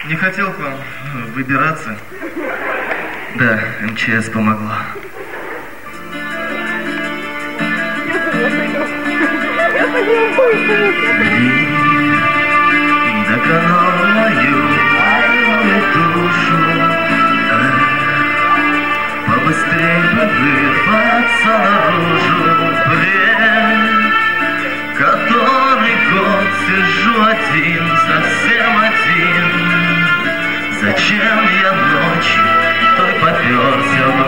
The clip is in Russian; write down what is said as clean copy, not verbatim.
Не хотел к вам выбираться. Да, МЧС помогла. Доконал мою душу. Побыстрей бы вырваться наружу. Бред, который год сижу один, совсем один. Зачем я ночью той попёрся